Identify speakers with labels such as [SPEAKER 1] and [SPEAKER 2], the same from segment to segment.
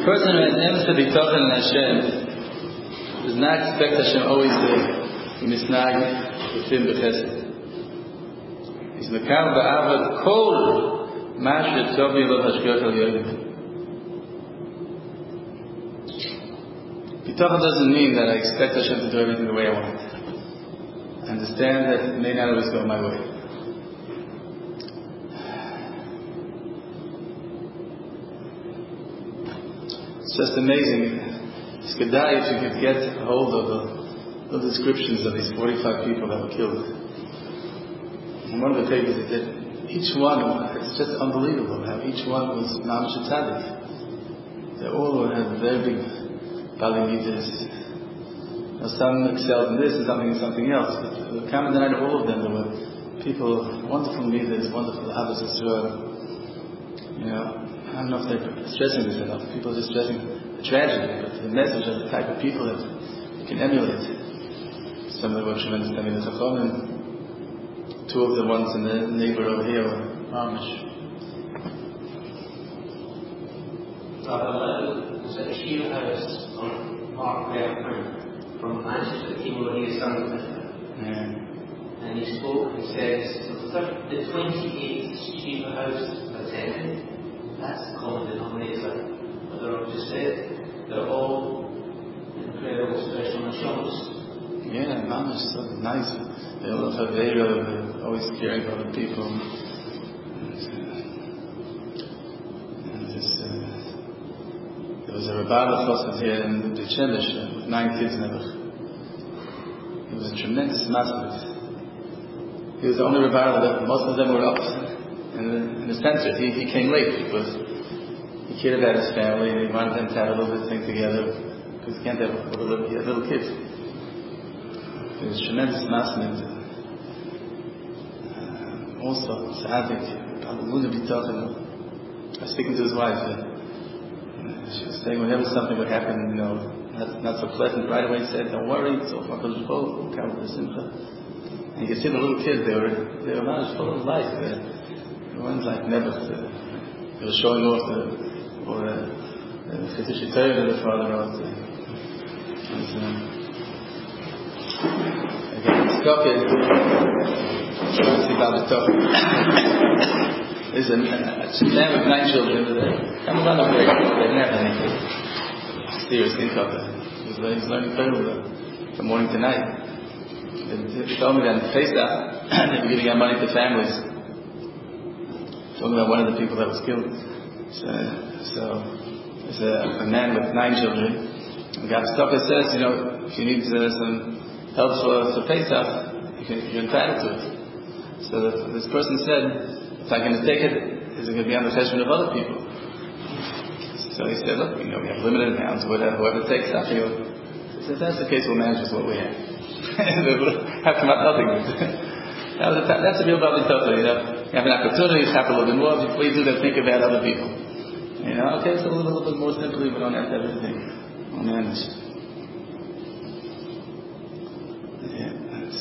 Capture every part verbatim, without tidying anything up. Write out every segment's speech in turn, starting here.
[SPEAKER 1] person who has emes b'tachon in Hashem does not expect Hashem always to be misnag with him b'chesed. He's mekal ba'avad kol masher tovi lo hashgach al yodim. B'tachon doesn't mean that I expect Hashem to do everything the way I want. I understand that it may not always go my way. It's just amazing. It's Kedai if you could get a hold of the, the descriptions of these forty-five people that were killed. In one of the papers it did, each one, it's just unbelievable how each one was mamish tzaddik. They all had very big bali midas. Some excelled in this and something in something else. But the common denominator of all of them, there were people, wonderful leaders, wonderful Ahavas Yisrael. You know, I don't know if they're stressing this enough. People are just stressing the tragedy, but the message of the type of people that you can emulate. Some of them were tremendous Talmidei Chacham. Two of the ones in the neighbor over here were Amish.
[SPEAKER 2] There's a shield house on Mark Fairburn from Manchester, came over here Sunday.
[SPEAKER 1] Yeah.
[SPEAKER 2] And he spoke and says, the twenty-eighth Shiva House attended, that's the common denominator. But they're just said, they're all incredible special nations.
[SPEAKER 1] Yeah, Mom is so nice. They all have Avera, they're always caring for other people. And, uh, and this, uh, there was a Rabbi Chosset here in the Chemish with nine kids in Nebuch. He was a tremendous master. He was the only Rabbi that most of them were up in the, in the center. He, he came late because he cared about his family and he wanted them to have a little bit of thing together because he can't have a little, he had little kids. He was a tremendous master. Uh, also, Sa'adik, I was speaking to his wife. Uh, she was saying whenever something would happen, you know, not, not so pleasant, right away he said, don't worry, it's all HaKadosh Baruch Hu, come with the simcha. And you can see the little kids, they were they were not full of life. They, the ones like never, they were showing off the, or the Chiddush Torah that the father wrote. And, um, again, it's Stockett, let's see about the top. There's a, a man with nine children, come on a break, they didn't have any serious income. He was learning Torah from morning to night. They told me that in Pesach, they were giving out money to families. Talking about one of the people that was killed. So, so there's a, a man with nine children. And God Stocker says, you know, if you need uh, some help for, for Pesach, you can, you're entitled to it. So the, this person said, if I'm going to take it, is it going to be on the cheshbon of other people? So he said, look, you know, we have limited amounts. Whatever, whoever takes that, he said, if that's the case, we'll manage with what we have. Have come up nothing. That was a, that's a real Bali Tachon, you know. You have an opportunity, you have a little bit more. Before you do that, think about other people. You know, okay, so a little, little bit more simply, we don't have to have everything. We'll manage. Yeah, that's,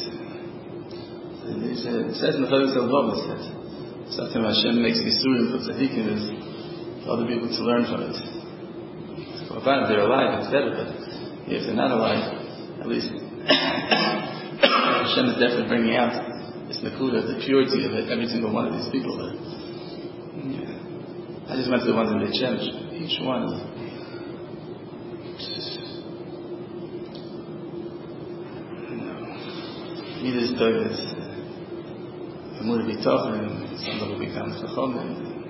[SPEAKER 1] it says in the Chayos al-Bava, it says, something Hashem makes Yisurim for tzaddikim is for other people to learn from it. Well, if they're alive, it's better, but if they're not alive, at least Hashem is definitely bringing out this nakuda, the purity of it, every single one of these people. But, yeah. I just went to the ones in the Chemish. Each one is either is Toivis, Amur B'Tachon, and some of it becomes Chacham.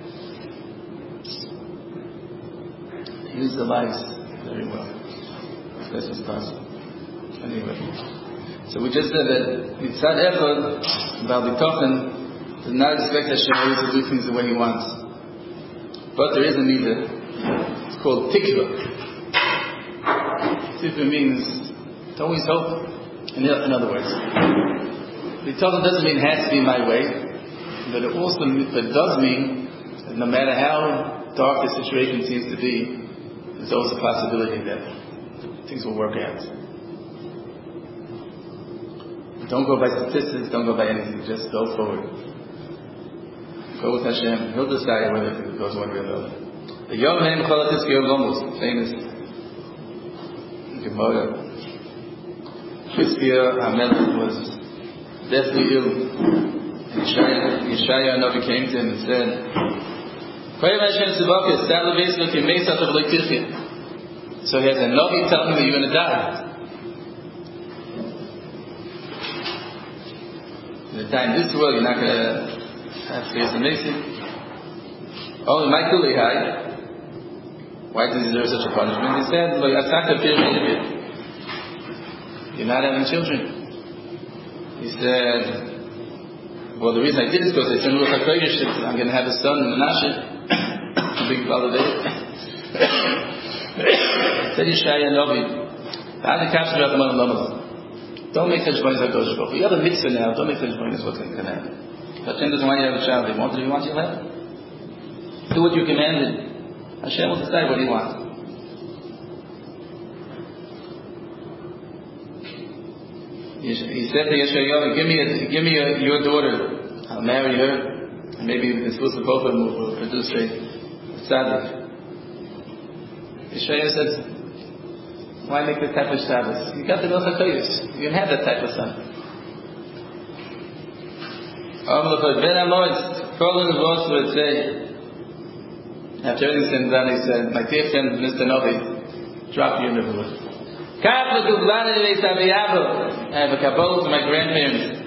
[SPEAKER 1] Use the lives very well, as best as possible. Anyway, so we just said that Mitzad Echad, Bal B'Tachon, does not expect Hashem always to do things the way He wants. But there is a midah. It's called Tikva. Tikva means to always hope. In, in other words, B'Tachon doesn't mean it has to be my way, but it also but it does mean that no matter how dark the situation seems to be, there's always a possibility that things will work out. Don't go by statistics, don't go by anything, just go forward. Go with Hashem, He'll decide whether it goes one way or the other. The Yom Hem Cholatis Yom Lomos, famous Gemara. Chizkiah HaMelech was deathly ill. And Yeshaya, Yeshaya Navi came to him and said, Koyem Hashem Tzivakis, Sat Leveis V'Kim Meisat Av Le'Tichya. So he has a Navi telling him that you're going to die. In the time this world, you're not going to have to face the Mason. Oh, Michael Lehigh. Why does he deserve such a punishment? He said, look, that's not the fear of it. You're not having children. He said, well, the reason I did is because it's in Ruach HaKodesh, I'm going to have a son, Menashe. A big validate. Said Yeshaya Novi, don't make such boys like those. You have a mitzvah now, don't make such boys what's going to happen. Hashem doesn't want you to have a child. He wanted, if you want, you'll have it. Do what you commanded. Hashem will decide what He wants. He said to Yeshayahu, give me, a, give me a, your daughter. I'll marry her. And maybe the exclusive both of them will produce a tzaddik. Yeshayahu said, why make this type of Shabbos? You got the Ruach HaKodesh. You can have that type of son. Ben Amos, Colin Voss would say, after everything said done, he said, my dear friend, Mister Novi, drop your nibble. I have a kabbalah to my grandparents.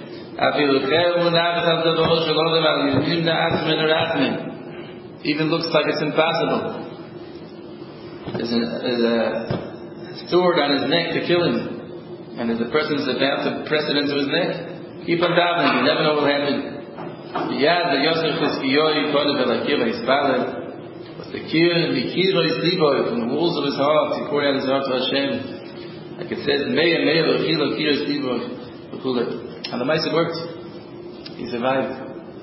[SPEAKER 1] Even looks like it's impossible. There's a, there's a sword on his neck to kill him, and as the person is about to press it into his neck, keep on davening. You never know what will happen. Yad the Yosef Chizkiyoy Kodev Elakiv Yispalel. The kir, the kiro is liboy, from the walls of his heart, he poured out his heart to Hashem. Like it says, Meya, Meya, L'chilo, kiro is liboy, and the mice worked. He survived.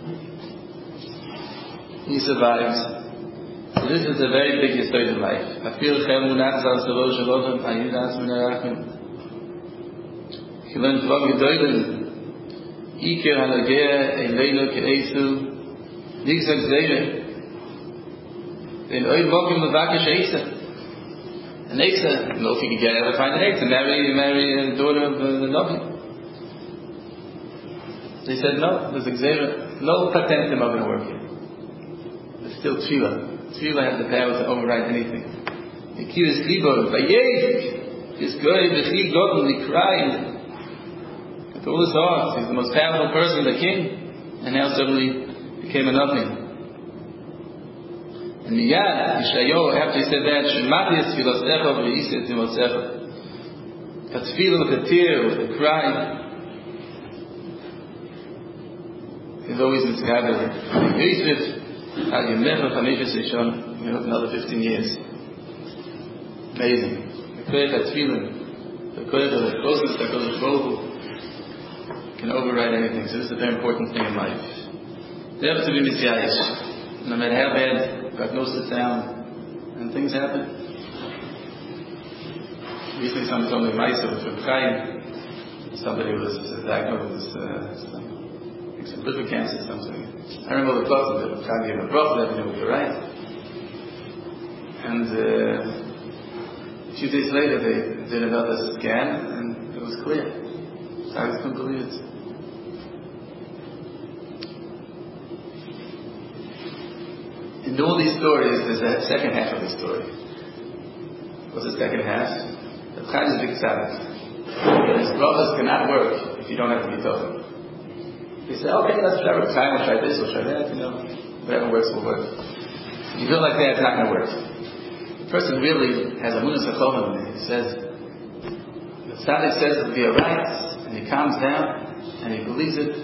[SPEAKER 1] He survives. So this is a very big history of life. Afil chem unach zal savo shalom, ayid as min arachim. He learned from Gedolim, Iker halageh, Eleino ke'esu, Nigzag zeyre, in oy mokim levakish Eisa. And Eisa, no, if you could get ever find an Eisa, marry, marry a daughter of uh, the Navi. They said no, there's Xera, no patentum are going to work here. There's still Tefillah. Tefillah has the power to override anything. The key is Libo, Vayek, his good, the Chi Godel, he cried. With all his heart, he's the most powerful person, the king, and now suddenly became a nothing. And Miyad, Yeshayahu, after he said that, Shemati es Tfilosecha v'yiseh timosecha. A tefillah with a tear, with a cry. He's always misgathered. Yisef, Al Yemecha Chameshes Yishon, we hope another fifteen years. Amazing. The koyach ha-tefillah, the koyach of the closeness that goes to can override anything. So this is a very important thing in life. They have to be misyayish. No matter how bad prognosis down, and things happen. Recently, someone told me Maisa was from Chaim. Somebody was diagnosed with uh, some, some liver cancer, something. I remember the thoughts of it. Chaim gave a broth, let me know you're right. And uh, a few days later, they did another scan, and it was clear. So I just couldn't believe it. In all these stories, there's a second half of the story. What's the second half? The Chaim is a big tzaddik. His brothers cannot work if you don't have to be told. They say, okay, let's try with Chaim, we'll try this, we'll try that, you know, whatever works will work. If you feel like that, it's not going to work. The person really has a munas hachovim. He says, the tzaddik says it'll be alright, and he calms down, and he believes it,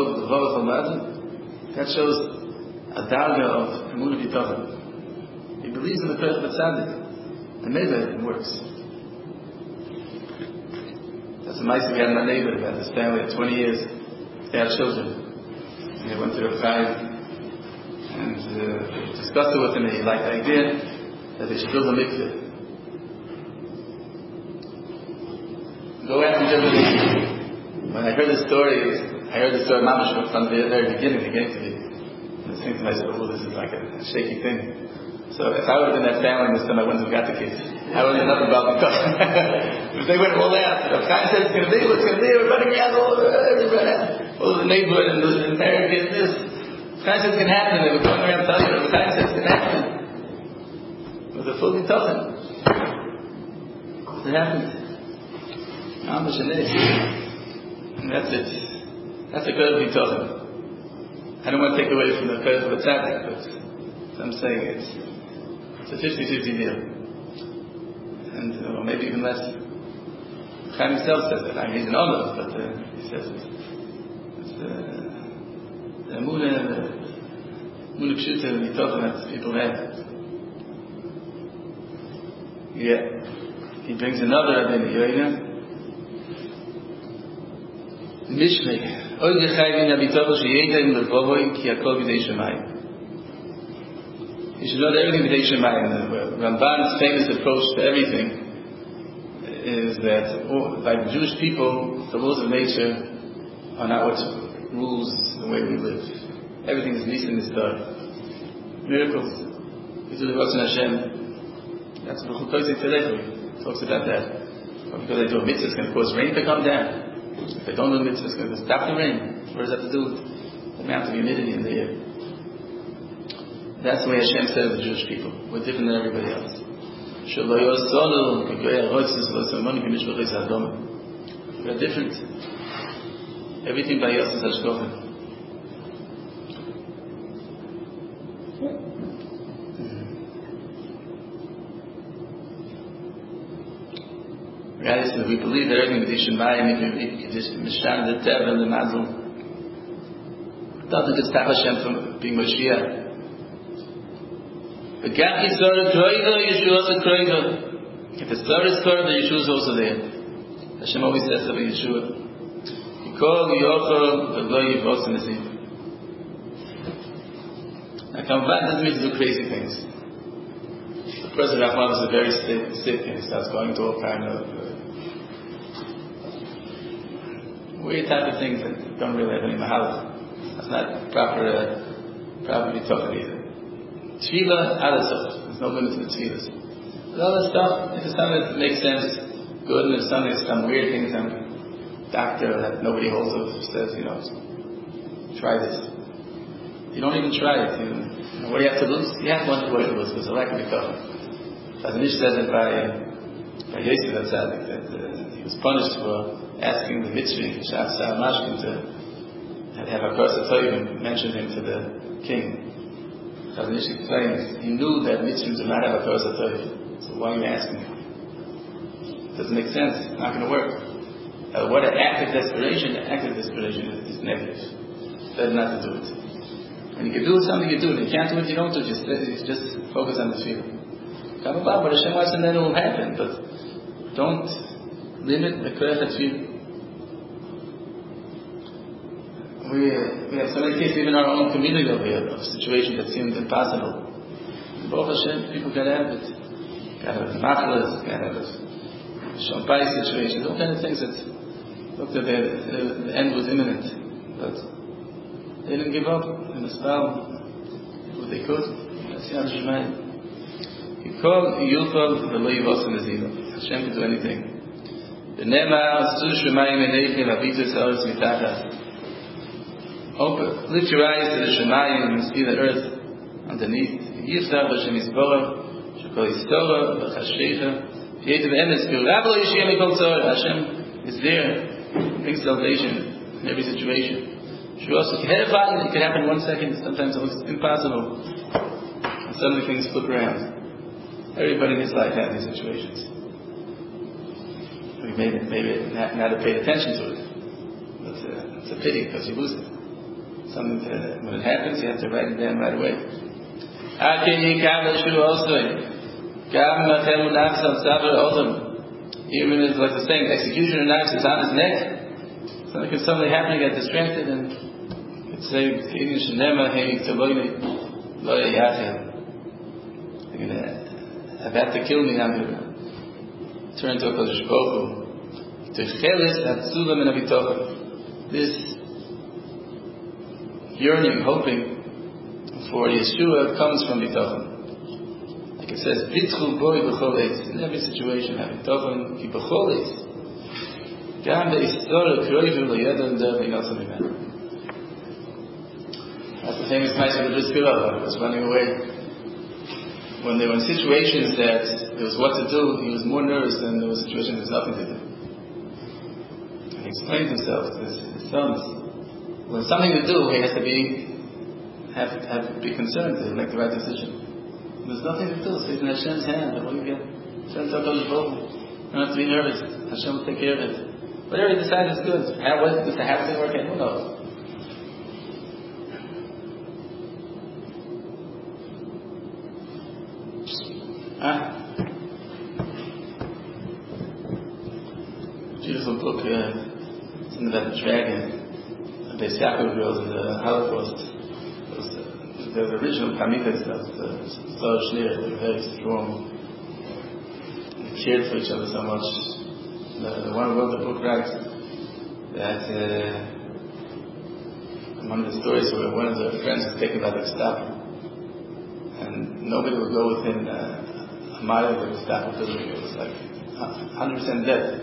[SPEAKER 1] that shows a darga of emunah b'tovim. He believes in the person of tzaddik, and maybe it works. That's a nice thing we had in my neighborhood about this family of twenty years. They had children, and they went to the Chaim and uh, discussed it with him, and he liked the idea that they should build a mikveh. Go after Germany. When I heard the story, I heard the story mamash from the very beginning. It came to me. I was thinking to myself, oh, this is like a shaky thing. So if I would have been that family this time, I wouldn't have got the kids. I would have nothing about the cousin. If they went all out, if Chaim said it's going to be, it's going to be, we're running around all over, all over the neighborhood and the, the parent gets this. If Chaim said it's going to happen, they would come around and tell you that if Chaim said it's going to happen. With a fully toughen. It happened. Amish and this. And that's it. That's a good toughen. I don't want to take away from the curse of a tzaddik, but I'm saying it's it's a fifty-fifty deal. And uh, or maybe even less. Chaim himself says it. I mean, he's an honor, but uh, he says it. It's uh, the Emunah, the Emunah Pshuta, and Yitochen that people have. Yeah. He brings another Rabbeinu Yoina. Mishneh. Oy gechayvin habitoch sheyedem levovoi ki hakol b'dei shemayim. You should know that everything b'dei shemayim. Ramban's famous approach to everything is that oh, by the Jewish people, the laws of nature are not what rules the way we live. Everything is nisim is done. Miracles. You do the works in Hashem. That's what Chukoyzik Terechu talks about that. Because they do a mitzvah, it's going to cause rain to come down. If they don't do a mitzvah, it's going to stop the rain. What does that have to do with the amount of humidity in the air? That's the way Hashem said of the Jewish people. We're different than everybody else. We're different. Everything by us is Hashkofen. Reality is we believe that everything with Yishemayim, if you just Mishan, the Tev, and the Mazel, doesn't just stop Hashem from being Mashiach. But Gam Yisrael Kroiva, Yeshua is Kroiva. If the Star is Kroiva, the Yeshua is also there. Hashem always says about Yeshua. Yikol, Yochel, V'lo Yivos, and Nezim. Now, Kamvan doesn't mean to do crazy things. The President Rahman is very sick, sick and he starts going to all kind of uh, weird type of things that don't really have any mahalach. That's not proper, uh, properly talking either. Tefillah, adasot. There's no limit to the tefillahs. But all that stuff, if it's something that makes sense, good, and if something that's some weird things, some doctor that nobody holds of says, you know, try this. You don't even try it. You know, what do you have to lose? You have one way to lose because the lack of recovery. As Nish says it by, by Yosef HaTzadik, that uh, he was punished for asking the Mitzri, Shav Sa'ar Mashkin, to have a person Tovim mention him to the king. As Nish explains, he knew that Mitzri do not have a person Tovim. So why are you asking him? It doesn't make sense. It's not going to work. Uh, what an act of desperation, an act of desperation is, is negative. It's better not to do it. When you can do something, you do it. If you can't do it, you don't do it. Just, just focus on the tefillah. Come about, but Hashem wants, and then it will happen. But don't limit the koyach tefillah. We we have so many cases, even in our own community over here, of situations that seemed impossible. Baruch Hashem, people got out of it. Got out of machlas, got out of shampai situations, all kind of things that looked at the, the, the end was imminent, but they didn't give up. In the spell, what they could. That's the Shemaim. You call Yulkov the Leivos and the Zila. Hashem can do anything. The Nema Su Shemaim Eneichim Abitus Eretz Mitachas. Open, lift your eyes to the Shemaim and see the earth underneath. Yifzach Hashem Yisborah Shekol Yistorah B'Chashrecha Yetiv Emes Kil Rabbi Yishiyam Yikol Tzorah. Hashem is there, brings salvation in every situation. It can happen in one second. Sometimes it looks impossible. And suddenly things flip around. Everybody in his life has these situations. We maybe, maybe not, not have paid attention to it. But uh, it's a pity because you lose it. Something to, when it happens, you have to write it down right away. Even it's like the saying, executioner knives is on his neck. Something can suddenly happen, you get distracted, and you could say, they're going to about to kill me, I'm going to turn to a Kodesh Baruch Hu. This yearning, hoping for Yeshua comes from Bitochen. says, "Bitchu boi b'chol eitz." In every situation, have bitochen ki b'chol eitz. Gam be'istora kroivu lo'yedon der v'inosan imen. That's the famous Maaseh of the Bris Bilal, who was running away. When they were in situations that there was what to do, he was more nervous than there was situations there was nothing to do. And he explained himself to his, his sons. When there's something to do, he has to be have, have to be concerned to make the right decision. When there's nothing to do, so it's in Hashem's hand. What do you get? Hashem's up on the boat. You don't have to be nervous. Hashem will take care of it. Whatever he decides is good. How was it? How does it work out? Who knows? Huh? Beautiful book. Uh, something about the dragon. The Yaakov girls in the Holocaust. Those, uh, the original Kamitas of the Star Shnir, they were very strong. They cared for each other so much. The, the one who wrote the book writes that uh, one of the stories where one of their friends was taken by the Gestapo, and nobody would go within. Uh, A mile of the Gestapo building. It was like one hundred percent dead.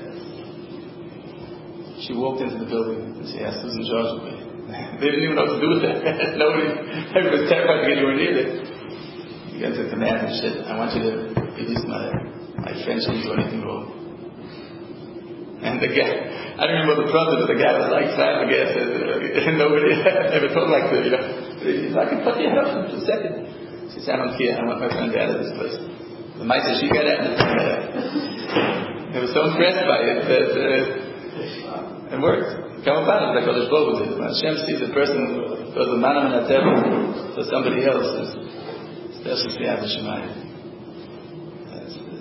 [SPEAKER 1] She walked into the building and she asked who's in charge of me. They didn't even know what to do with that. Nobody, everybody was terrified to get anywhere near it. You get to the command and shit. I want you to release my my friend. She didn't do anything wrong. And the guy, I don't remember the brother, but the guy was like flabbergasted. And nobody ever told like that. You know, he's like, I can put your head up in a second. She said, I don't care. I want my friend out of this place. The Maaseh she got out. They were so impressed by it that uh, it worked. Come about it like Kodesh Baruch Hu did. When Hashem sees a person goes a manam and ateva for somebody else, especially Siyat Shemayim. That's uh,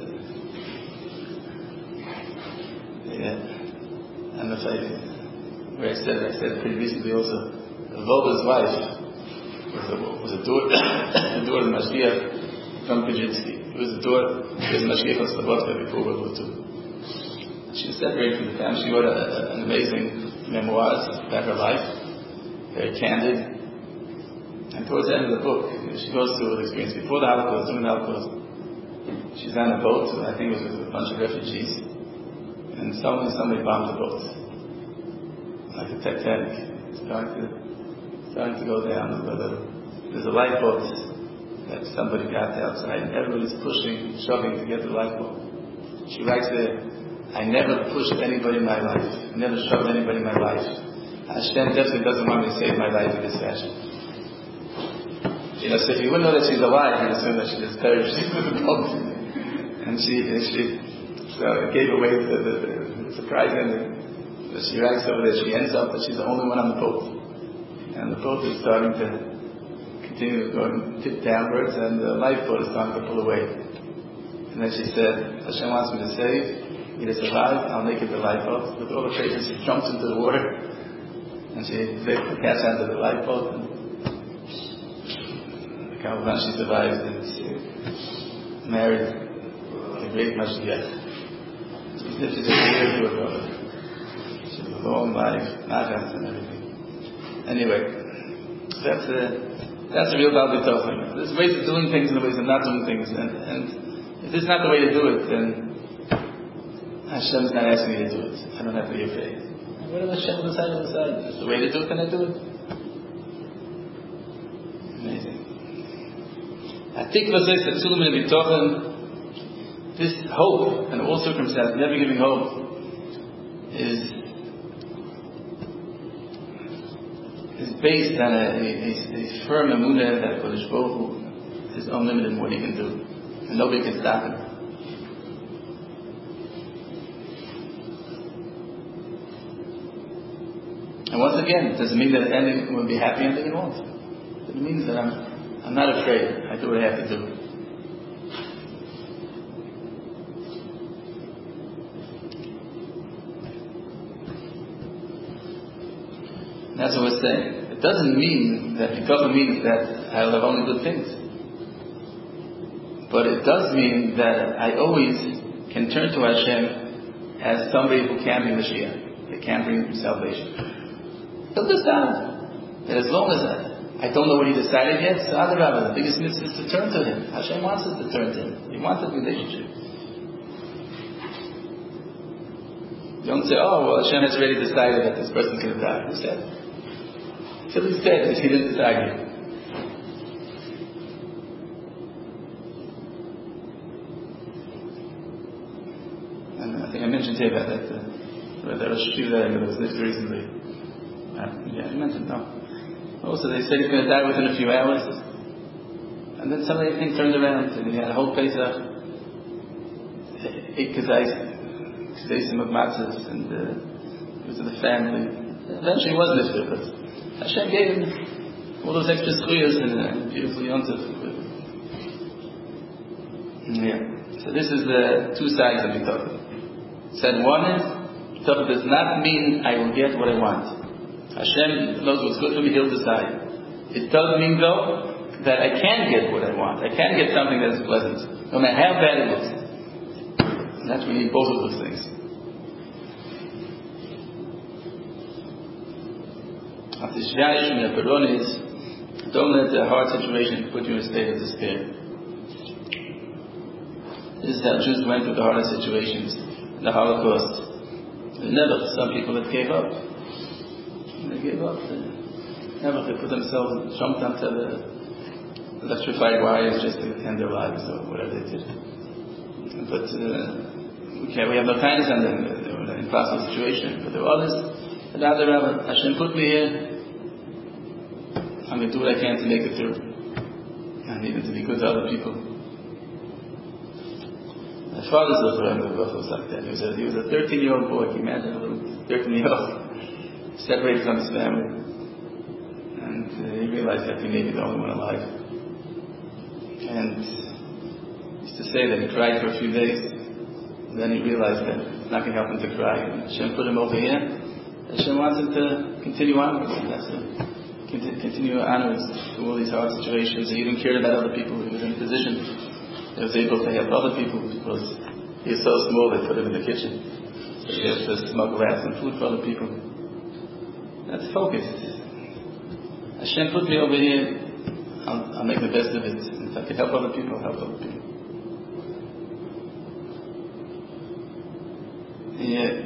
[SPEAKER 1] yeah. And if I, where I said it, I said it pretty recently also. Volga's wife was a was a daughter, the daughter of the Mashgiach from Kaczynski. It was the daughter, she was Mashgiach of Slobodka before World War Two. She was separated from the family. She wrote a, a, an amazing memoirs about her life, very candid. And towards the end of the book, she goes through the experience before the Holocaust, during the Holocaust. She's on a boat, I think it was with a bunch of refugees, and suddenly somebody bombed the boat, like a Titanic. It's starting to, starting to go down. But a, there's a lifeboat that somebody got outside, and everybody's pushing, shoving to get the lifeboat. She writes there, I never pushed anybody in my life. I never shoved anybody in my life. Hashem definitely doesn't want me to save my life in this fashion. You know, so if you wouldn't know that she's alive, you'd assume that she just perished with the boat. And she, and she so it gave away the, the, the surprise ending. But she writes over there, she ends up that she's the only one on the boat. And the boat is starting to continue to go and tip downwards, and the lifeboat is starting to pull away. And then she said, Hashem wants me to save. He to survive, I'll make it the lifeboat. With all the patience, she jumps into the water, and she takes the catch onto the lifeboat, and Kamavan she survives, and she married a great Mashiach. She's just a year to her brother. She has a long life, nachas and everything. Anyway, that's a that's a real Baal Bitochen. There's ways of doing things and ways of not doing things, and and if this is not the way to do it, then Hashem's not asking me to do it. I don't have to be afraid. Whatever Hashem will decide, will decide. If it's the way to do it, then I do it. Amazing. Atikva says that Tzulim and Bitochen, this hope, and all circumstances, never giving hope, is is based on a, a, a firm emunah that Kodesh Baruch Hu is unlimited in what He can do, and nobody can stop Him. And once again, it doesn't mean that ending will be happy ending it won't. It means that I'm I'm not afraid. I do what I have to do. And that's what we're saying. It doesn't mean that it doesn't mean that I'll have only good things. But it does mean that I always can turn to Hashem as somebody who can be Mashiach, that can bring salvation. Understand that as long as I, I don't know what he decided yet. So Adarabah, the biggest mitzvah is to turn to him. Hashem wants us to turn to him. He wants a relationship. Don't say, oh, well, Hashem has already decided that this person's going to die. Who said? Till he's dead, he didn't decide yet. And I think I mentioned here about that. Uh, there was Shiva that was lived recently. Uh, yeah, I mentioned, no. Also, they said he's going to die within a few hours. And then suddenly everything turned around, and he had a whole Pesach, eight kazais, Kazaisim of matzahs, and uh, it was to the family. Eventually he was lifted, but Hashem gave him all those extra schuyas and uh, beautiful yontif. Yeah. So this is the two sides of Bitachon. Said one is, Bitachon does not mean I will get what I want. Hashem knows what's good for me, He'll decide. It does mean though that I can get what I want. I can get something that is pleasant, no matter how bad it looks. And that's we need both of those things. After Shvayish and the Peron is, don't let the hard situation put you in a state of despair. This is how Jews went through the hardest situations. The Holocaust. Never, some people that gave up. They gave up. They, never, they put themselves, jumped onto the electrified wires just to end their lives or whatever they did. But uh, we, can't, we have no kindness on them. They were in an impossible situation. But there were others. And now they're rather, Hashem put me here. I'm going to do what I can to make it through. And even to be good to other people. My father's little brother was like that. He was a, he was a thirteen-year-old boy. Can you imagine a little thirteen-year-old separated from his family? And uh, he realized that he may be the only one alive. And he used to say that he cried for a few days. And then he realized that it's not going to help him to cry. And Hashem put him over here. Hashem wants him to continue onwards. And that's it. Continue onwards through all these hard situations. He even cared about other people. He was in a position that was able to help other people because he was so small they put him in the kitchen. So he has to smuggle out some food for other people. That's focused. Hashem put me over here. I'll, I'll make the best of it. If I can help other people, I'll help other people. Yeah.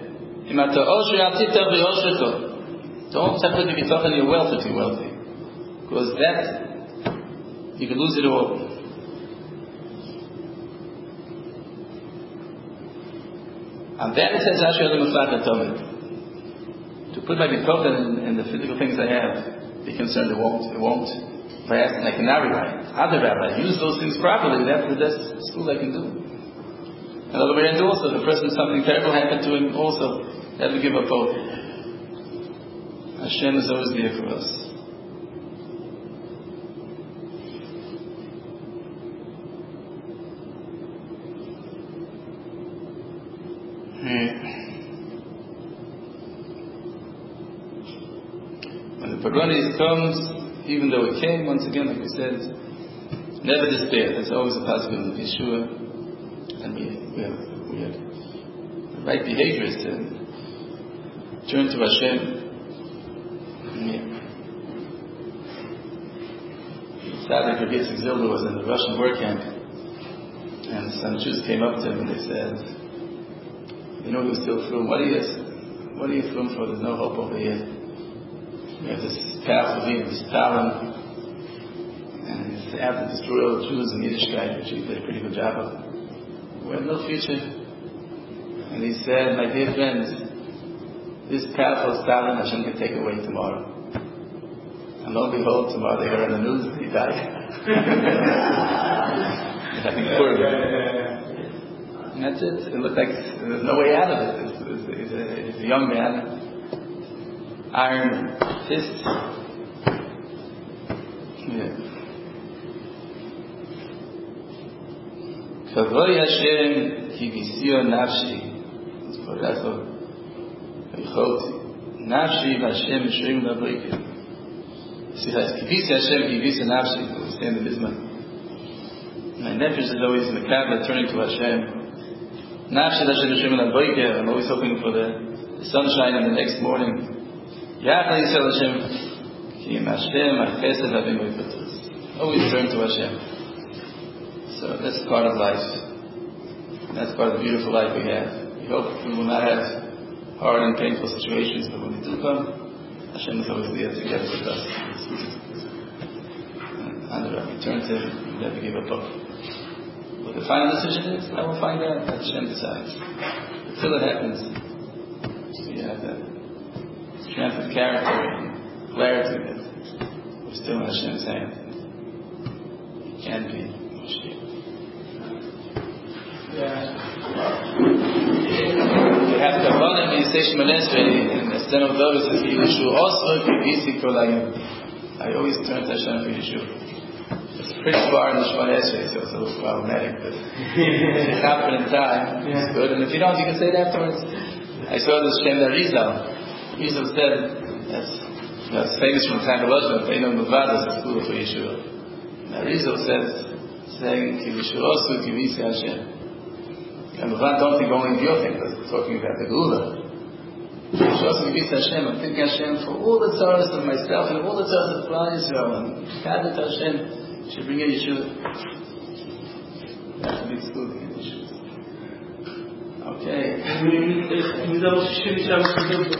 [SPEAKER 1] Don't separate the bitachon in your wealth if you're wealthy. Because that, you can lose it all. And then it says, to put my bitachon in, in the physical things I have, be concerned it won't, it won't last, and I cannot rely. Other rabbi, use those things properly, that's the best school I can do. Another way I do also, the person, something terrible happened to him also, never give up hope. Hashem is always there for us. When the Pagani comes, even though it came, once again, like we said, never despair. There's always a possibility of Yeshua. And we, we have, we have the right behaviors to turn to Hashem. Yeah. Sadly, Rabbi Yitzchak Zilber was in the Russian work camp, and some Jews came up to him and they said, "You know, you're still from. What are you? What are you from for? There's no hope over here. We have this powerful leader, this Stalin, and he's out to destroy all the Jews in Yiddishkeit, which he did a pretty good job of. We have no future." And he said, "My dear friends, this powerful Stalin Hashem can take away tomorrow." And lo and behold, tomorrow they heard on the news that he died. And that's it. It looked like there's no way out of it. He's, he's, a, he's a young man, iron fist. Yeah. Kavod Hashem ki visio nafshi. It's for that. Nafshi Hashem Shrim Laboike. See, that's Kivisi Hashem, Kivisi Nafshi. We stand in Bismarck. My nephew is always in the Kaaba turning to Hashem. Nafshi Hashem Shrim Laboike. I'm always hoping for the, the sunshine in the next morning. Yachal Yisrael Hashem Ki im Hashem ha'chesed havim u'ypatus. Always turn to Hashem. So that's part of life. And that's part of the beautiful life we have. We hope we will not have hard and painful situations, but when they do come, Hashem is always there together with us. And we turn to Him, we never give up hope. What the final decision is, I will find out. Hashem decides. Until it happens, we have that strength of character and clarity that we're still in Hashem's hand. It can be Mashiach.
[SPEAKER 3] Yeah.
[SPEAKER 1] You have to run him, you say Shemon Esrei, and the Sten of David says, Yeshu also Kivisi Kolayim. I always turn to Hashem for Yeshu. It's pretty far in the Shemon Esrei, so it's a little problematic, but if it happens in time, it's good. And if you don't, you can say it afterwards. I saw this Shem Rizal. Rizal said, that's, that's famous from Tangalojna, Feino Nevada, it's a school for Yeshua. Now Rizal says, saying, Yeshu also Kivisi Hashem. And I don't think only of your thing, but we're talking about the Gula. Hashem, I'm thanking Hashem for all the tzarahs of myself and all the tzarahs of Klal Yisrael. And God that Hashem should bring a Yeshua. That's a big school to get Yeshua. Okay.